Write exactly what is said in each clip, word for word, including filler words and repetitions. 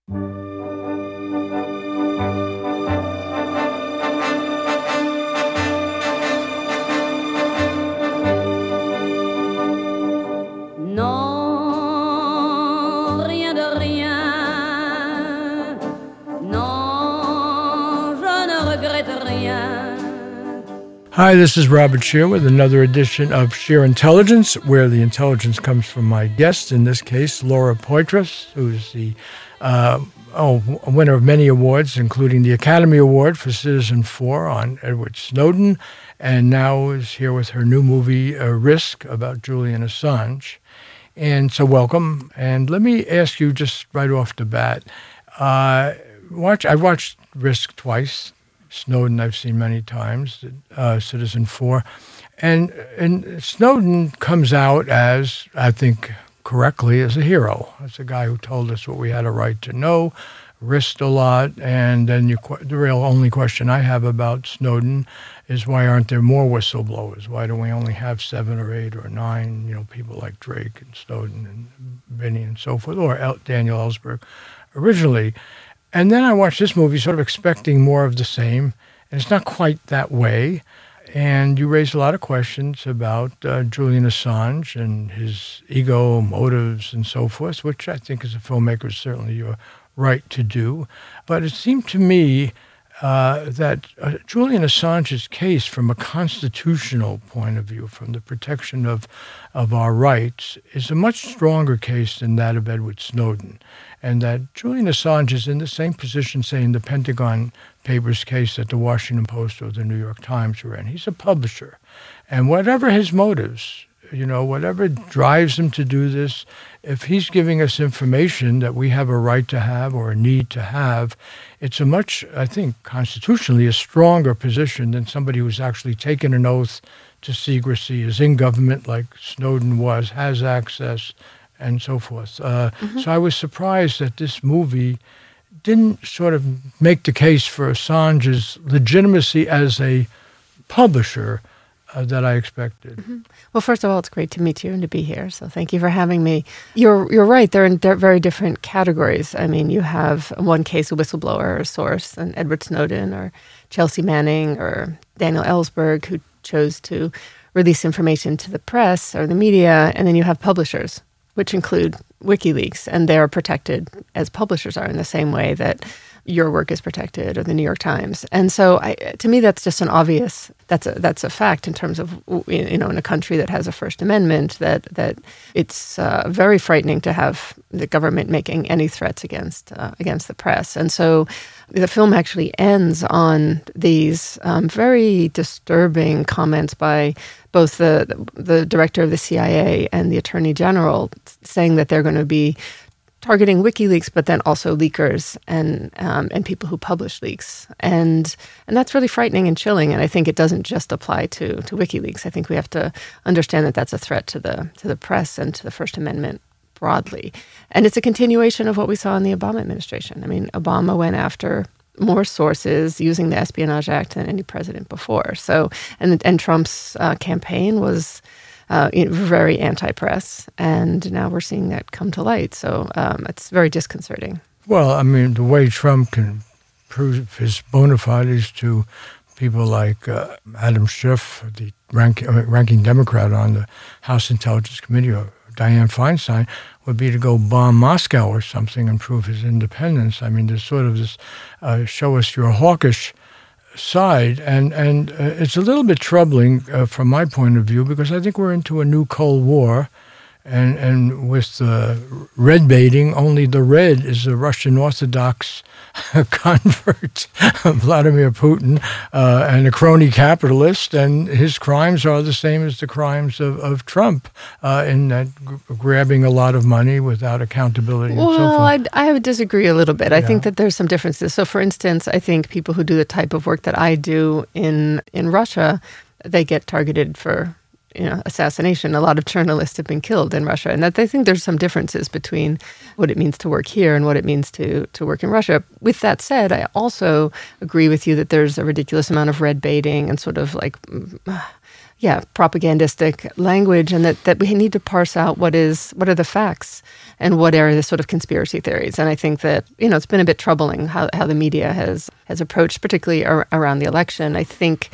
Non, rien de rien. Non, je ne regrette rien. Hi, this is Robert Scheer with another edition of Scheer Intelligence, where the intelligence comes from my guest, in this case, Laura Poitras, who's the uh, oh, winner of many awards, including the Academy Award for Citizen Four on Edward Snowden, and now is here with her new movie, uh, Risk, about Julian Assange. And so welcome. And let me ask you just right off the bat, uh, watch. I've watched Risk twice. Snowden I've seen many times, uh, Citizen Four. And, and Snowden comes out as, I think correctly, as a hero, as a guy who told us what we had a right to know, risked a lot. And then you, the real only question I have about Snowden is, why aren't there more whistleblowers? Why do we only have seven or eight or nine, you know, people like Drake and Snowden and Binney and so forth, or El- Daniel Ellsberg originally? And then I watched this movie sort of expecting more of the same, and it's not quite that way. And you raised a lot of questions about uh, Julian Assange and his ego, motives, and so forth, which I think as a filmmaker is certainly your right to do. But it seemed to me uh, that uh, Julian Assange's case, from a constitutional point of view, from the protection of, of our rights, is a much stronger case than that of Edward Snowden. And that Julian Assange is in the same position, say, in the Pentagon Papers case that the Washington Post or the New York Times were in. He's a publisher. And whatever his motives, you know, whatever drives him to do this, if he's giving us information that we have a right to have or a need to have, it's a much, I think, constitutionally, a stronger position than somebody who's actually taken an oath to secrecy, is in government like Snowden was, has access, and so forth. Uh, mm-hmm. So I was surprised that this movie didn't sort of make the case for Assange's legitimacy as a publisher uh, that I expected. Mm-hmm. Well, first of all, it's great to meet you and to be here. So thank you for having me. You're you're right. They're in they're very different categories. I mean, you have in one case a whistleblower or a source, and Edward Snowden or Chelsea Manning or Daniel Ellsberg, who chose to release information to the press or the media, and then you have publishers, which include WikiLeaks, and they are protected as publishers are in the same way that your work is protected or the New York Times. And so I, to me, that's just an obvious, that's a, that's a fact in terms of, you know, in a country that has a First Amendment, that that it's uh, very frightening to have the government making any threats against uh, against the press. And so the film actually ends on these um, very disturbing comments by both the the director of the C I A and the Attorney General, saying that they're going to be targeting WikiLeaks, but then also leakers and um, and people who publish leaks, and and that's really frightening and chilling. And I think it doesn't just apply to to WikiLeaks. I think we have to understand that that's a threat to the to the press and to the First Amendment broadly. And it's a continuation of what we saw in the Obama administration. I mean, Obama went after more sources using the Espionage Act than any president before. So, and and Trump's uh, campaign was uh, very anti-press, and now we're seeing that come to light. So um, it's very disconcerting. Well, I mean, the way Trump can prove his bona fides to people like uh, Adam Schiff, the rank, uh, ranking Democrat on the House Intelligence Committee, or Dianne Feinstein, would be to go bomb Moscow or something and prove his independence. I mean, there's sort of this uh, show us your hawkish side, and and uh, it's a little bit troubling uh, from my point of view, because I think we're into a new Cold War, and and with the red baiting, only the red is the Russian Orthodox convert, Vladimir Putin, uh, and a crony capitalist, and his crimes are the same as the crimes of, of Trump uh, in that g- grabbing a lot of money without accountability and well, so forth. I, I would disagree a little bit. I Yeah. think that there's some differences. So, for instance, I think people who do the type of work that I do in in Russia, they get targeted for you know, assassination. A lot of journalists have been killed in Russia. And that I think there's some differences between what it means to work here and what it means to, to work in Russia. With that said, I also agree with you that there's a ridiculous amount of red baiting and sort of like, yeah, propagandistic language, and that, that we need to parse out what is what are the facts and what are the sort of conspiracy theories. And I think that, you know, it's been a bit troubling how, how the media has, has approached, particularly ar- around the election. I think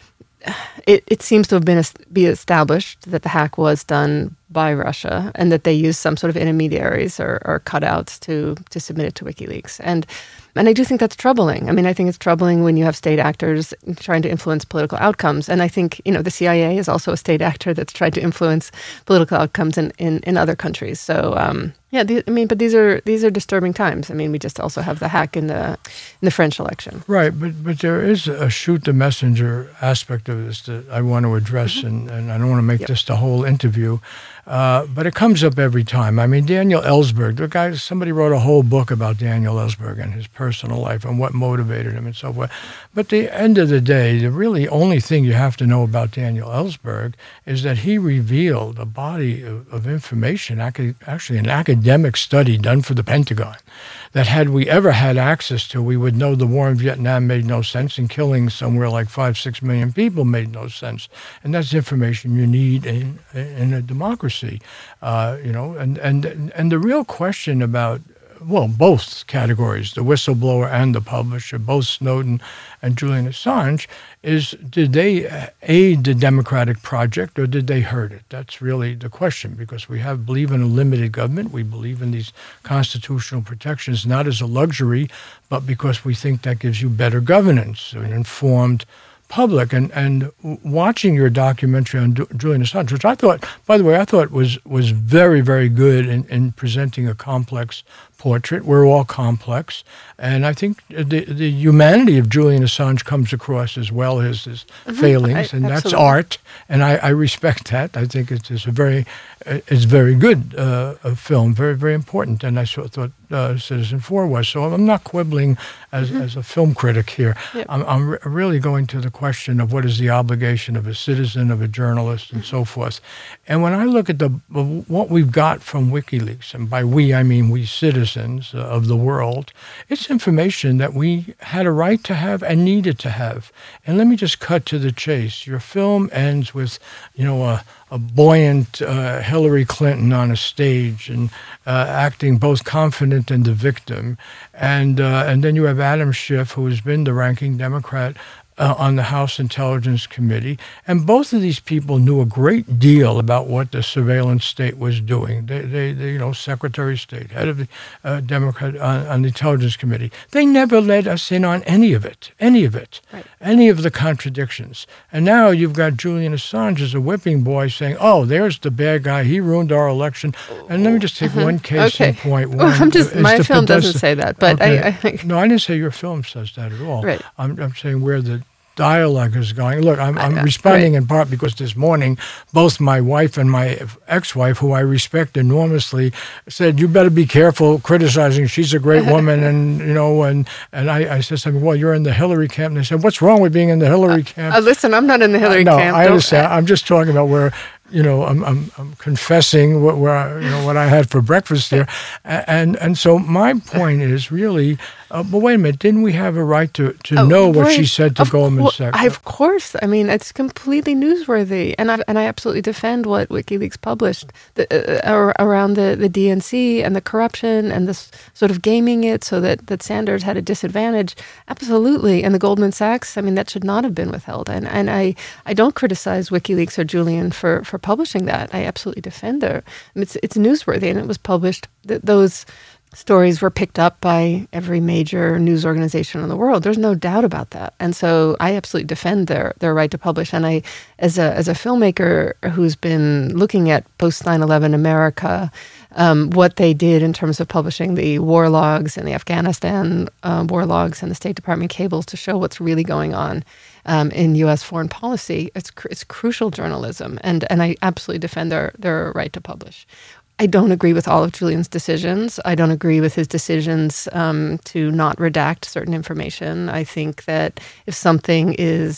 it, it seems to have been be established that the hack was done by Russia and that they used some sort of intermediaries or, or cutouts to to submit it to WikiLeaks. And And I do think that's troubling. I mean, I think it's troubling when you have state actors trying to influence political outcomes. And I think, you know, the C I A is also a state actor that's tried to influence political outcomes in, in, in other countries. So, um, yeah, the, I mean, but these are these are disturbing times. I mean, we just also have the hack in the in the French election. Right, but but there is a shoot the messenger aspect of this that I want to address, mm-hmm. and, and I don't want to make yep. this the whole interview. Uh, but it comes up every time. I mean, Daniel Ellsberg, the guy, somebody wrote a whole book about Daniel Ellsberg and his personal life and what motivated him and so forth. But at the end of the day, the really only thing you have to know about Daniel Ellsberg is that he revealed a body of, of information, actually an academic study done for the Pentagon, that had we ever had access to, we would know the war in Vietnam made no sense and killing somewhere like five, six million people made no sense. And that's information you need in in a democracy, uh, you know. And, and, and the real question about, well, both categories, the whistleblower and the publisher, both Snowden and Julian Assange, is did they aid the democratic project or did they hurt it? That's really the question, because we have believe in a limited government. We believe in these constitutional protections, not as a luxury, but because we think that gives you better governance, an informed public. And and watching your documentary on Julian Assange, which I thought, by the way, I thought was was very, very good in, in presenting a complex portrait. We're all complex. And I think the the humanity of Julian Assange comes across as well as his mm-hmm. failings, I, and absolutely. That's art. And I, I respect that. I think it's, it's a very it's very good uh, a film, very, very important. And I thought uh, Citizen Four was. So I'm not quibbling as, mm-hmm. as a film critic here. Yep. I'm, I'm re- really going to the question of what is the obligation of a citizen, of a journalist, and mm-hmm. so forth. And when I look at the what we've got from WikiLeaks, and by we I mean we citizens of the world, it's information that we had a right to have and needed to have. And let me just cut to the chase. Your film ends with, you know, a, a buoyant uh, Hillary Clinton on a stage and uh, acting both confident and the victim. And, uh, and then you have Adam Schiff, who has been the ranking Democrat Uh, on the House Intelligence Committee. And both of these people knew a great deal about what the surveillance state was doing. They, they, they you know, Secretary of State, head of the uh, Democrat on, on the Intelligence Committee. They never let us in on any of it, any of it, right. any of the contradictions. And now you've got Julian Assange as a whipping boy saying, oh, there's the bad guy. He ruined our election. And let me just take mm-hmm. one case okay. in point one. Well, I'm just, my film doesn't say that, but okay. I, I think... No, I didn't say your film says that at all. Right. I'm, I'm saying where the dialogue is going. Look, I'm, I'm responding right. in part because this morning, both my wife and my ex-wife, who I respect enormously, said, you better be careful criticizing. She's a great woman. And, you know, and, and I, I said something, well, you're in the Hillary camp. And they said, what's wrong with being in the Hillary uh, camp? Uh, listen, I'm not in the Hillary uh, no, camp. I understand. I'm just talking about where, you know, I'm, I'm, I'm confessing what, where I, you know, what I had for breakfast there. And, and so my point is really, Uh, but wait a minute, didn't we have a right to, to oh, know what right. she said to of Goldman co- Sachs? Of course. I mean, it's completely newsworthy. And I, and I absolutely defend what WikiLeaks published the, uh, around the, the D N C and the corruption and this sort of gaming it so that, that Sanders had a disadvantage. Absolutely. And the Goldman Sachs, I mean, that should not have been withheld. And and I, I don't criticize WikiLeaks or Julian for, for publishing that. I absolutely defend their, it's, it's newsworthy, and it was published. Th- those stories were picked up by every major news organization in the world. There's no doubt about that. And so I absolutely defend their their right to publish. And I, as a as a filmmaker who's been looking at post nine eleven America, um, what they did in terms of publishing the war logs and the Afghanistan uh, war logs and the State Department cables to show what's really going on um, in U S foreign policy, it's it's crucial journalism. And and I absolutely defend their their right to publish. I don't agree with all of Julian's decisions. I don't agree with his decisions um, to not redact certain information. I think that if something is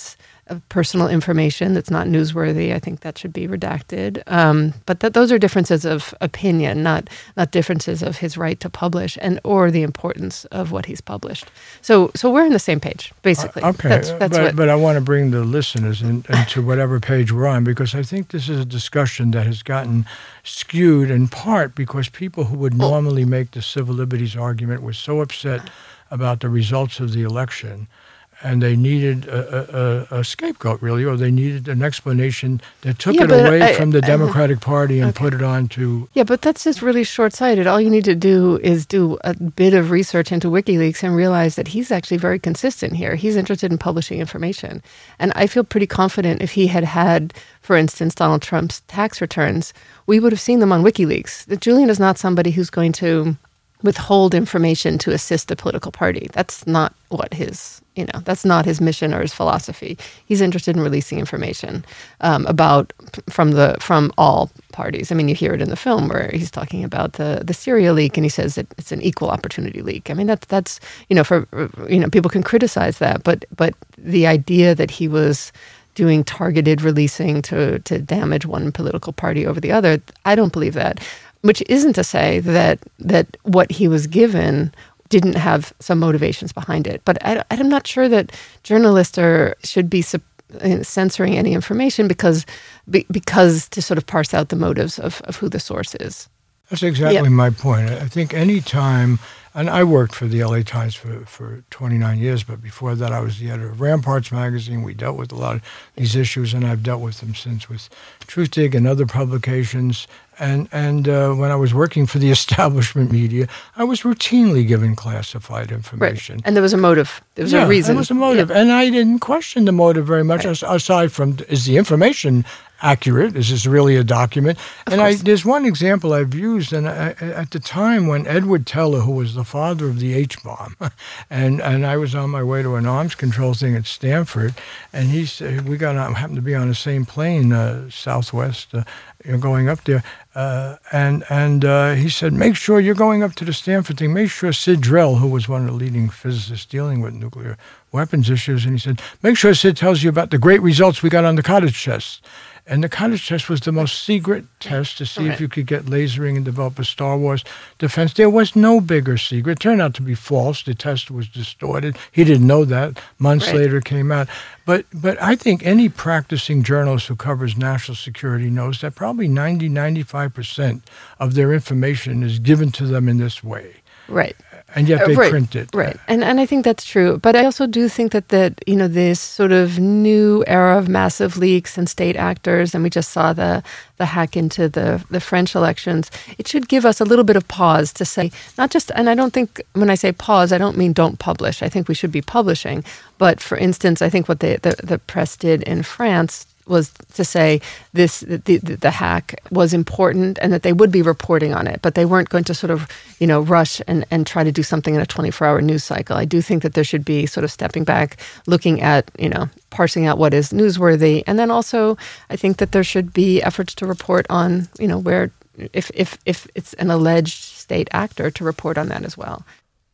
of personal information that's not newsworthy. I think that should be redacted. Um, but that those are differences of opinion, not not differences of his right to publish and or the importance of what he's published. So so we're on the same page, basically. Uh, okay, that's, that's but, what, but I want to bring the listeners in, into whatever page we're on, because I think this is a discussion that has gotten skewed in part because people who would normally make the civil liberties argument were so upset about the results of the election, and they needed a, a, a scapegoat, really, or they needed an explanation that took yeah, it away I, from the I, Democratic Party and okay. put it on to... Yeah, but that's just really short-sighted. All you need to do is do a bit of research into WikiLeaks and realize that he's actually very consistent here. He's interested in publishing information. And I feel pretty confident if he had had, for instance, Donald Trump's tax returns, we would have seen them on WikiLeaks. That Julian is not somebody who's going to withhold information to assist a political party. That's not what his, you know, that's not his mission or his philosophy. He's interested in releasing information um, about from the from all parties. I mean, you hear it in the film where he's talking about the the Syria leak, and he says that it's an equal opportunity leak. I mean, that's that's you know, for you know, people can criticize that, but but the idea that he was doing targeted releasing to to damage one political party over the other, I don't believe that. Which isn't to say that that what he was given didn't have some motivations behind it. But I, I'm not sure that journalists are should be censoring any information because because to sort of parse out the motives of, of who the source is. That's exactly yeah. my point. I think any time, and I worked for the L A Times for, for twenty-nine years, but before that I was the editor of Ramparts magazine. We dealt with a lot of these issues, and I've dealt with them since with Truthdig and other publications. And and uh, when I was working for the establishment media, I was routinely given classified information. Right. And there was a motive. There was yeah, a reason. there was a motive. Yeah. And I didn't question the motive very much, right. aside from, is the information accurate? Is this really a document? Of and course. I, there's one example I've used, and I, at the time when Edward Teller, who was the father of the H-bomb, and, and I was on my way to an arms control thing at Stanford, and he said, we got on, happened to be on the same plane, uh, Southwest, uh, you know, going up there, uh, and and uh, he said, make sure you're going up to the Stanford thing, make sure Sid Drell, who was one of the leading physicists dealing with nuclear weapons issues, and he said, make sure Sid tells you about the great results we got on the cottage test. And the cottage test was the most secret test to see right. if you could get lasering and develop a Star Wars defense. There was no bigger secret. It turned out to be false. The test was distorted. He didn't know that. Months right. later it came out. But but I think any practicing journalist who covers national security knows that probably ninety, ninety-five percent of their information is given to them in this way. Right. And yet they uh, right, print it. Right. And and I think that's true. But I also do think that, that, you know, this sort of new era of massive leaks and state actors, and we just saw the the hack into the, the French elections, it should give us a little bit of pause to say, not just, and I don't think, when I say pause, I don't mean don't publish. I think we should be publishing. But for instance, I think what the, the, the press did in France was to say this the, the the hack was important and that they would be reporting on it, but they weren't going to sort of, you know, rush and, and try to do something in a twenty-four hour news cycle. I do think that there should be sort of stepping back, looking at, you know, parsing out what is newsworthy. And then also I think that there should be efforts to report on, you know, where if if, if it's an alleged state actor, to report on that as well.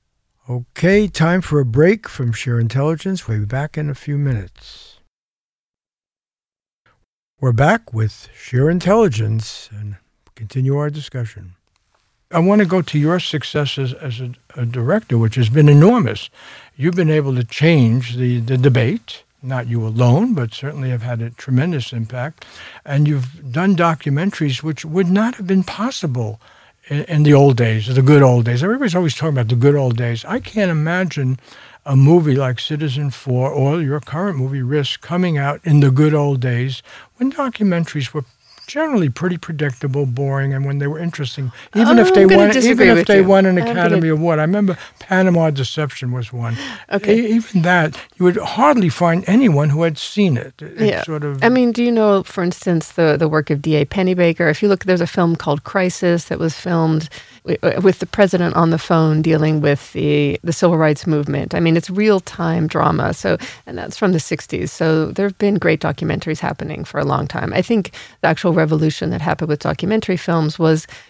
Okay, time for a break from Sheer Intelligence. We'll be back in a few minutes. We're back with Sheer Intelligence and continue our discussion. I want to go to your successes as a, a director, which has been enormous. You've been able to change the, the debate, not you alone, but certainly have had a tremendous impact. And you've done documentaries which would not have been possible in, in the old days, the good old days. Everybody's always talking about the good old days. I can't imagine a movie like Citizen Four or your current movie, Risk, coming out in the good old days when documentaries were generally pretty predictable, boring, and when they were interesting, even oh, if they won, even if they you. won an I'm Academy gonna... Award. I remember Panama Deception was one. Okay. E- even that, you would hardly find anyone who had seen it. It yeah. Sort of. I mean, do you know, for instance, the the work of D A Pennebaker? If you look, there's a film called Crisis that was filmed with the president on the phone dealing with the, the civil rights movement. I mean, it's real-time drama. So, and that's from the sixties. So there have been great documentaries happening for a long time. I think the actual revolution that happened with documentary films was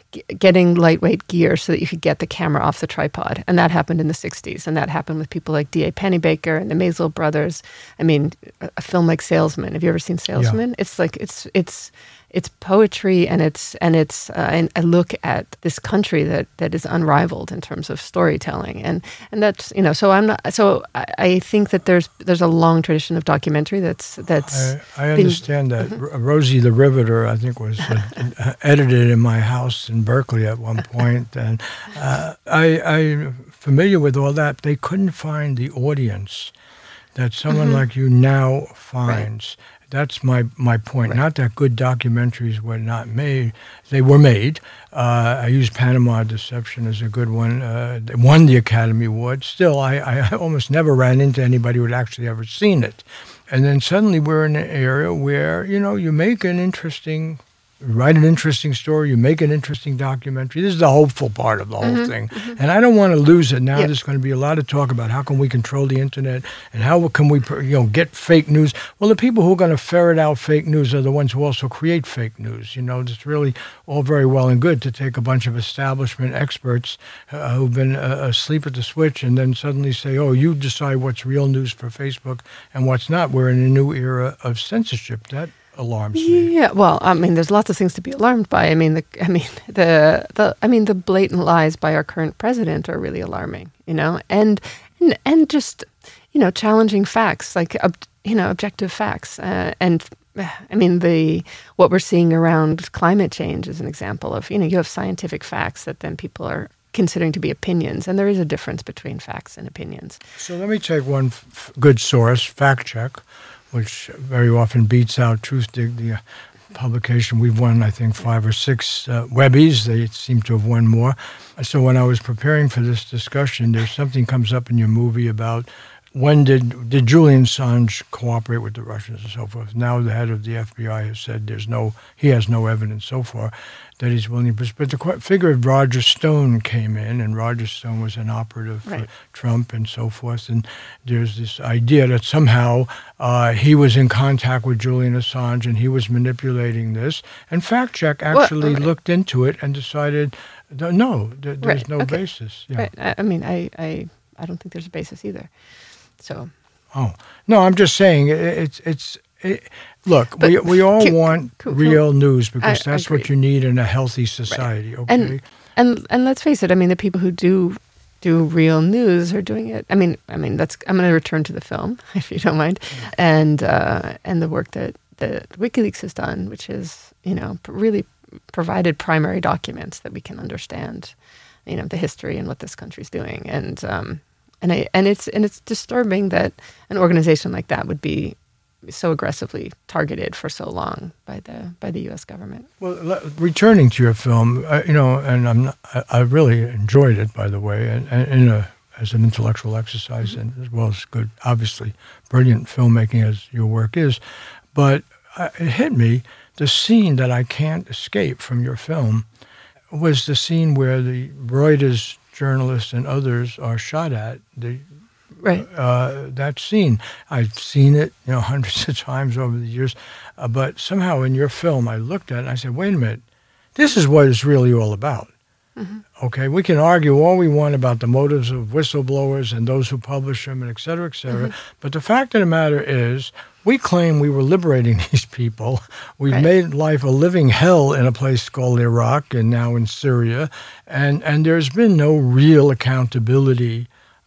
g- getting lightweight gear so that you could get the camera off the tripod. And that happened in the sixties. And that happened with people like D A Pennebaker and the Maisel brothers. I mean, a, a film like Salesman. Have you ever seen Salesman? Yeah. It's like, it's, it's, It's poetry, and it's and it's uh, and a look at this country that, that is unrivaled in terms of storytelling, and and that's you know. So I'm not. So I, I think that there's there's a long tradition of documentary that's that's. I, I understand been, that mm-hmm. Rosie the Riveter, I think, was uh, edited in my house in Berkeley at one point, and uh, I I'm familiar with all that. They couldn't find the audience that someone mm-hmm. like you now finds. Right. That's my, my point. Right. Not that good documentaries were not made. They were made. Uh, I use Panama Deception as a good one. Uh, they won the Academy Award. Still, I, I almost never ran into anybody who had actually ever seen it. And then suddenly we're in an area where, you know, you make an interesting, write an interesting story, you make an interesting documentary. This is the hopeful part of the whole mm-hmm, thing. Mm-hmm. And I don't want to lose it. Now yep. There's going to be a lot of talk about how can we control the internet and how can we, you know, get fake news. Well, the people who are going to ferret out fake news are the ones who also create fake news. You know, it's really all very well and good to take a bunch of establishment experts uh, who've been uh, asleep at the switch and then suddenly say, oh, you decide what's real news for Facebook and what's not. We're in a new era of censorship. That alarms me. Yeah, well, I mean, there's lots of things to be alarmed by. I mean, the, I mean, the, the, I mean, the blatant lies by our current president are really alarming. You know, and and, and just you know, challenging facts like ob, you know, objective facts. Uh, and I mean, the what we're seeing around climate change is an example of you know, you have scientific facts that then people are considering to be opinions, and there is a difference between facts and opinions. So let me take one f- good source, Fact Check, which very often beats out Truthdig, the uh, publication. We've won, I think, five or six uh, Webbies. They seem to have won more. So when I was preparing for this discussion, there's something comes up in your movie about when did did Julian Assange cooperate with the Russians and so forth. Now the head of the F B I has said there's no, he has no evidence so far that he's willing to. But the figure of Roger Stone came in, and Roger Stone was an operative right. for Trump and so forth. And there's this idea that somehow uh, he was in contact with Julian Assange and he was manipulating this. And Fact Check actually well, right. looked into it and decided, no, there's right. no okay. basis. Yeah. Right. I mean, I, I, I don't think there's a basis either. So. Oh no! I'm just saying it, it's it's. It, look, but we we all can, want can, real can, news because I, that's I what you need in a healthy society. Right. Okay, and, and and let's face it. I mean, the people who do do real news are doing it. I mean, I mean that's. I'm going to return to the film if you don't mind, yeah. and uh, and the work that that WikiLeaks has done, which is you know really provided primary documents that we can understand, you know, the history and what this country's doing, and. Um, And I, and it's and it's disturbing that an organization like that would be so aggressively targeted for so long by the by the U S government. Well, returning to your film, uh, you know, and I'm not, I, I really enjoyed it, by the way, and, and in a as an intellectual exercise, mm-hmm. and as well as good, obviously, brilliant filmmaking as your work is. But uh, it hit me the scene that I can't escape from your film was the scene where the Reuters journalists and others are shot at. The, right. Uh, that scene, I've seen it, you know, hundreds of times over the years, uh, but somehow in your film, I looked at it and I said, "Wait a minute, this is what it's really all about." Mm-hmm. Okay, we can argue all we want about the motives of whistleblowers and those who publish them, and et cetera, et cetera. Mm-hmm. But the fact of the matter is, we claim we were liberating these people. We've right. made life a living hell in a place called Iraq and now in Syria. And, and there's been no real accountability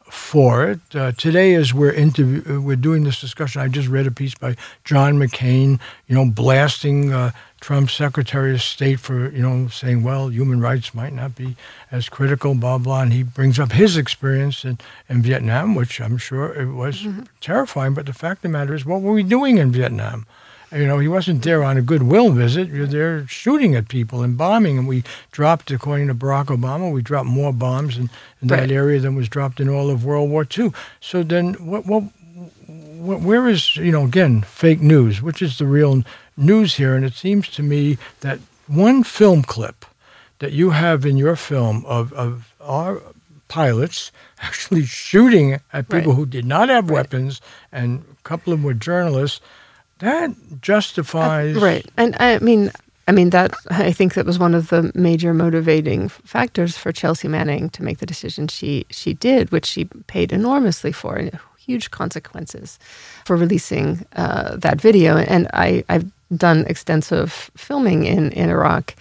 for it. Uh, today, as we're interview, we're doing this discussion, I just read a piece by John McCain, you know, blasting uh, Trump's Secretary of State for, you know, saying, well, human rights might not be as critical, blah, blah. And he brings up his experience in, in Vietnam, which I'm sure it was mm-hmm. terrifying. But the fact of the matter is, what were we doing in Vietnam? You know, he wasn't there on a goodwill visit. You're there shooting at people and bombing. And we dropped, according to Barack Obama, we dropped more bombs in, in that right. area than was dropped in all of World War Two. So then what, what, what, where is, you know, again, fake news? Which is the real news here? And it seems to me that one film clip that you have in your film of, of our pilots actually shooting at people right. who did not have right. weapons, and a couple of them were journalists, that justifies... Uh, right. And I mean, I mean, that I think that was one of the major motivating factors for Chelsea Manning to make the decision she she did, which she paid enormously for, and huge consequences for releasing uh, that video. And I, I've done extensive filming in, in Iraq,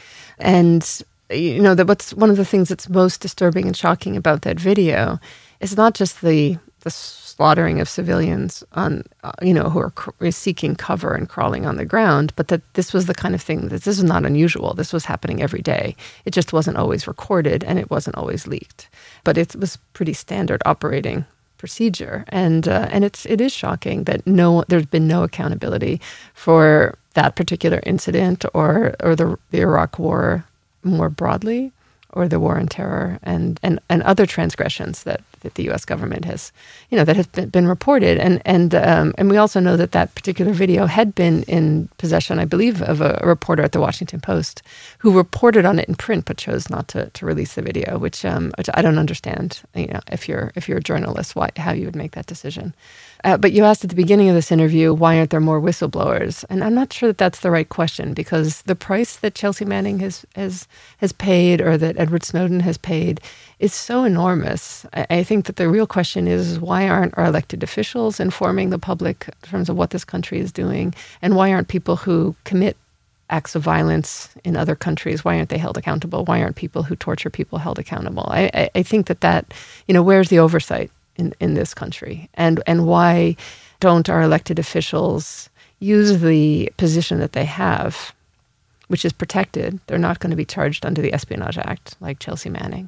and you know that what's one of the things that's most disturbing and shocking about that video is not just the the slaughtering of civilians on, uh, you know, who are cr- seeking cover and crawling on the ground, but that this was the kind of thing that this is not unusual. This was happening every day. It just wasn't always recorded and it wasn't always leaked. But it was pretty standard operating procedure, and uh, and it's it is shocking that no there's been no accountability for that particular incident or or the the Iraq War more broadly, or the war on terror and, and, and other transgressions that, that the U S government has, you know, that have been, been reported. And and um, and we also know that that particular video had been in possession, I believe, of a, a reporter at the Washington Post who reported on it in print but chose not to, to release the video, which um, which I don't understand. You know, if you're if you're a journalist, why how you would make that decision. Uh, but you asked at the beginning of this interview, why aren't there more whistleblowers? And I'm not sure that that's the right question, because the price that Chelsea Manning has has has paid, or that Edward Snowden has paid, is so enormous. I, I think that the real question is, why aren't our elected officials informing the public in terms of what this country is doing? And why aren't people who commit acts of violence in other countries, why aren't they held accountable? Why aren't people who torture people held accountable? I, I, I think that that, you know, where's the oversight in, in this country? And and why don't our elected officials use the position that they have, which is protected, they're not going to be charged under the Espionage Act like Chelsea Manning,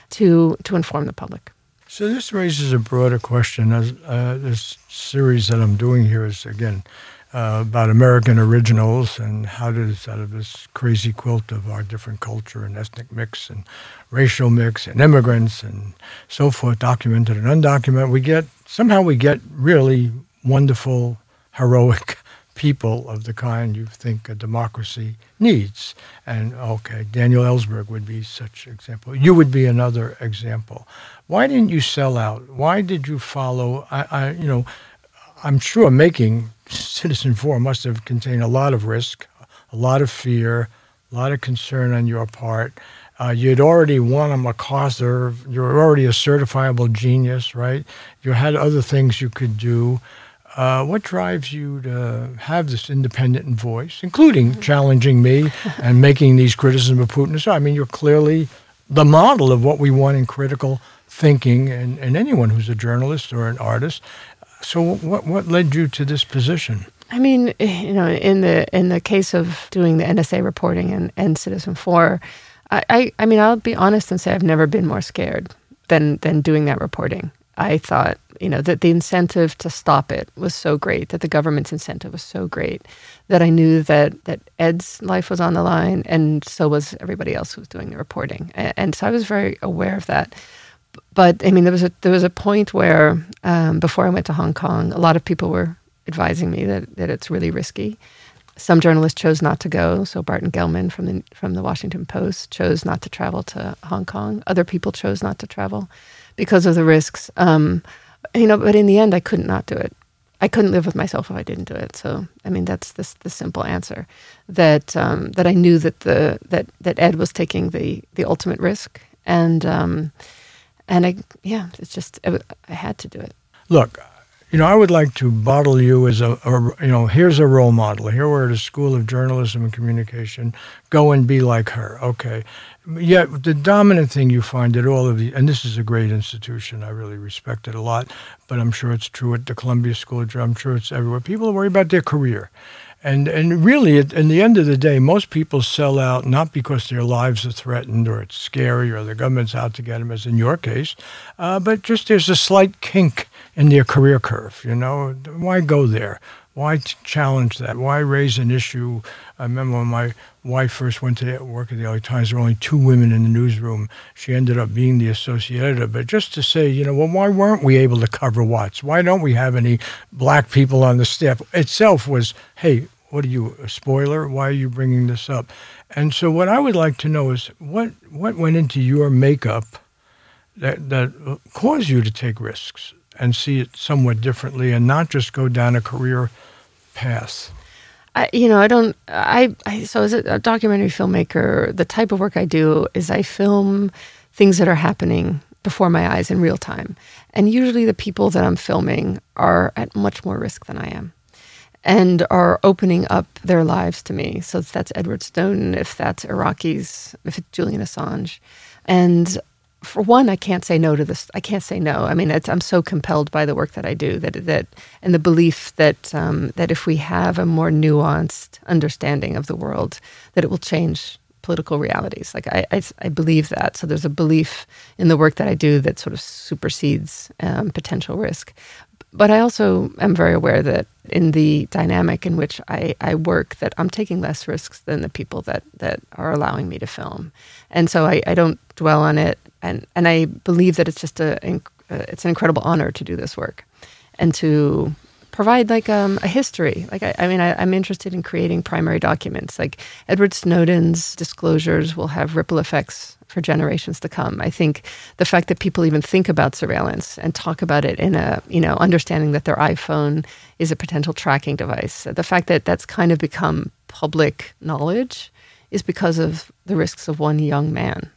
to to inform the public? So this raises a broader question. As uh, this series that I'm doing here is, again, uh, about American originals and how does, out of this crazy quilt of our different culture and ethnic mix and racial mix and immigrants and so forth, documented and undocumented, we get, somehow we get really wonderful, heroic people of the kind you think a democracy needs. And okay, Daniel Ellsberg would be such an example. You would be another example. Why didn't you sell out? Why did you follow? I, I you know, I'm sure making Citizenfour must have contained a lot of risk, a lot of fear, a lot of concern on your part. Uh, you'd already won a MacArthur. You're already a certifiable genius, right? You had other things you could do. Uh, what drives you to have this independent voice, including challenging me and making these criticisms of Putin? So, I mean, you're clearly the model of what we want in critical thinking, and, and anyone who's a journalist or an artist. So what what led you to this position? I mean, you know, in the in the case of doing the N S A reporting and, and Citizenfour, I, I, I mean, I'll be honest and say I've never been more scared than than doing that reporting. I thought, you know, that the incentive to stop it was so great, that the government's incentive was so great, that I knew that that Ed's life was on the line, and so was everybody else who was doing the reporting. And, and so I was very aware of that. But I mean, there was a there was a point where um, before I went to Hong Kong, a lot of people were advising me that that it's really risky. Some journalists chose not to go. So Barton Gellman from the from the Washington Post chose not to travel to Hong Kong. Other people chose not to travel because of the risks. Um, you know, but in the end, I couldn't not do it. I couldn't live with myself if I didn't do it. So, I mean, that's the, the simple answer. That um, that I knew that the that that Ed was taking the the ultimate risk, and um, and I yeah, it's just I, I had to do it. Look, you know, I would like to bottle you as a, a you know, here's a role model. Here we're at a school of journalism and communication. Go and be like her. Okay. Yet the dominant thing you find at all of the, and this is a great institution, I really respect it a lot, but I'm sure it's true at the Columbia School of Journalism, I'm sure it's everywhere. People worry about their career. And and really, at, in the end of the day, most people sell out not because their lives are threatened or it's scary or the government's out to get them, as in your case, uh, but just there's a slight kink in their career curve, you know. Why go there? Why challenge that? Why raise an issue? I remember when my wife first went to work at the L A Times, there were only two women in the newsroom. She ended up being the associate editor. But just to say, you know, well, why weren't we able to cover Watts? Why don't we have any black people on the staff? Itself was, hey, what are you, a spoiler? Why are you bringing this up? And so what I would like to know is what what went into your makeup that, that caused you to take risks and see it somewhat differently and not just go down a career path? I, you know, I don't, I, I, so as a documentary filmmaker, the type of work I do is I film things that are happening before my eyes in real time. And usually the people that I'm filming are at much more risk than I am and are opening up their lives to me. So if that's Edward Snowden, if that's Iraqis, if it's Julian Assange. And for one, I can't say no to this. I can't say no. I mean, it's, I'm so compelled by the work that I do that that, and the belief that um, that if we have a more nuanced understanding of the world, that it will change political realities. Like I, I, I believe that. So there's a belief in the work that I do that sort of supersedes um, potential risk. But I also am very aware that in the dynamic in which I, I work, that I'm taking less risks than the people that, that are allowing me to film. And so I, I don't dwell on it. And, and I believe that it's just a, it's an incredible honor to do this work and to provide like um, a history. Like I, I mean, I, I'm interested in creating primary documents. Like Edward Snowden's disclosures will have ripple effects for generations to come. I think the fact that people even think about surveillance and talk about it in a, you know, understanding that their iPhone is a potential tracking device, the fact that that's kind of become public knowledge is because of the risks of one young man,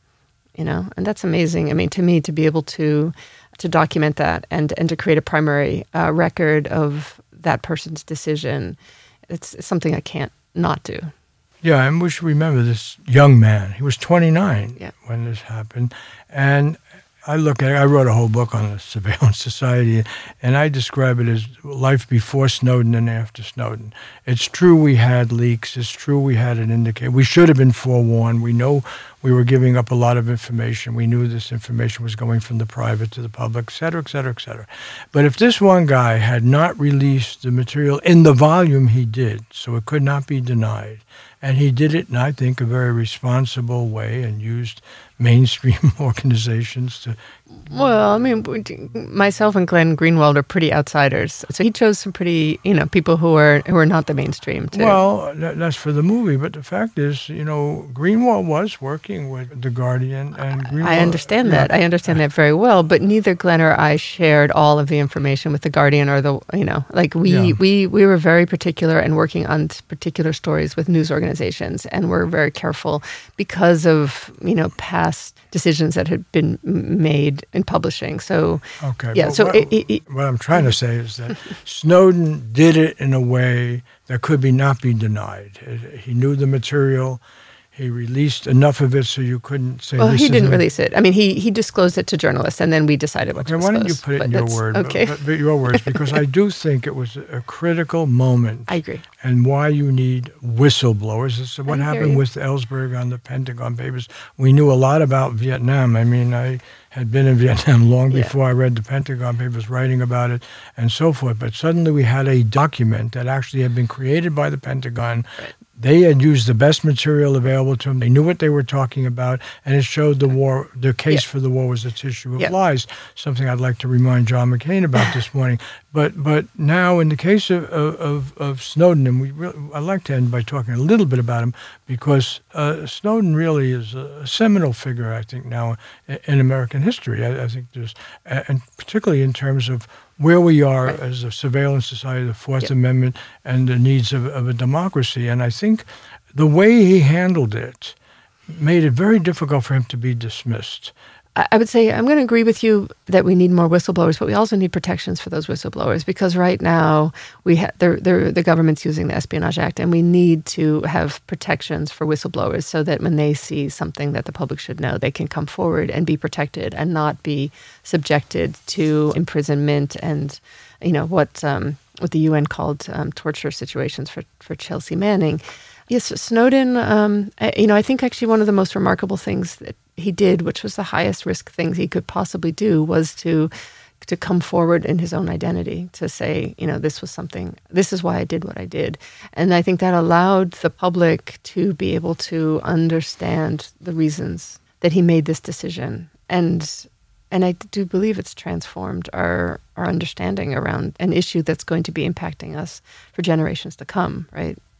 you know, and that's amazing. I mean, to me, to be able to to document that and, and to create a primary uh, record of that person's decision, it's, it's something I can't not do. Yeah, and we should remember this young man. He was twenty-nine yeah. when this happened. And I look at it, I wrote a whole book on the surveillance society, and I describe it as life before Snowden and after Snowden. It's true we had leaks. It's true we had an indicator. We should have been forewarned. We know we were giving up a lot of information. We knew this information was going from the private to the public, et cetera, et cetera, et cetera. But if this one guy had not released the material in the volume he did, so it could not be denied, and he did it in, I think, a very responsible way and used mainstream organizations to... Well, I mean, myself and Glenn Greenwald are pretty outsiders. So he chose some pretty, you know, people who are who are not the mainstream, too. Well, that's for the movie. But the fact is, you know, Greenwald was working with The Guardian. and Greenwald, I understand yeah. that. I understand that very well. But neither Glenn or I shared all of the information with The Guardian or the, you know, like we, Yeah. we, we were very particular and working on particular stories with news organizations. And we're very careful because of, you know, past decisions that had been made in publishing. So, okay, yeah. So what, it, it, it, what I'm trying to say is that Snowden did it in a way that could be not be denied. He knew the material. He released enough of it so you couldn't say. Well, this he didn't isn't- release it. I mean, he he disclosed it to journalists, and then we decided what Okay, to why disclose. don't you put it But in your that's- word? Okay, but- but your words, because I do think it was a critical moment. I agree. And why you need whistleblowers. This is what I hear happened you. with Ellsberg on the Pentagon Papers. We knew a lot about Vietnam. I mean, I had been in Vietnam long Yeah. before I read the Pentagon Papers, writing about it and so forth. But suddenly we had a document that actually had been created by the Pentagon. Right. They had used the best material available to them. They knew what they were talking about, and it showed the war, the case Yeah. for the war was a tissue of Yeah. lies, something I'd like to remind John McCain about this morning. But but now in the case of, of, of Snowden, and we really, I'd like to end by talking a little bit about him, because uh, Snowden really is a seminal figure, I think, now in, in American history. I, I think there's, and particularly in terms of where we are Right. as a surveillance society, the Fourth Yep. Amendment, and the needs of, of a democracy. And I think the way he handled it made it very difficult for him to be dismissed. I I would say I'm going to agree with you that we need more whistleblowers, but we also need protections for those whistleblowers, because right now we ha- they're, they're, the government's using the Espionage Act, and we need to have protections for whistleblowers so that when they see something that the public should know, they can come forward and be protected and not be subjected to imprisonment and, you know, what um, what the U N called um, torture situations for, for Chelsea Manning. Yes, Snowden, um, I, you know, I think actually one of the most remarkable things that he did, which was the highest risk things he could possibly do, was to to come forward in his own identity, to say, you know, this was something, this is why I did what I did. And I think that allowed the public to be able to understand the reasons that he made this decision. And and I do believe it's transformed our, our understanding around an issue that's going to be impacting us for generations to come, right?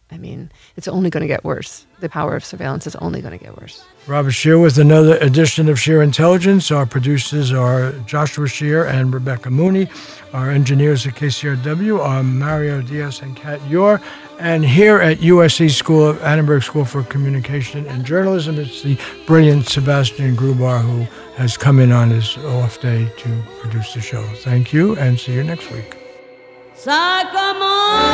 I mean, it's only going to get worse. The power of surveillance is only going to get worse. Robert Scheer with another edition of Scheer Intelligence. Our producers are Joshua Scheer and Rebecca Mooney. Our engineers at K C R W are Mario Diaz and Kat Yor. And here at U S C School of Annenberg School for Communication and Journalism, it's the brilliant Sebastian Grubar who has come in on his off day to produce the show. Thank you, and see you next week. Sacamore.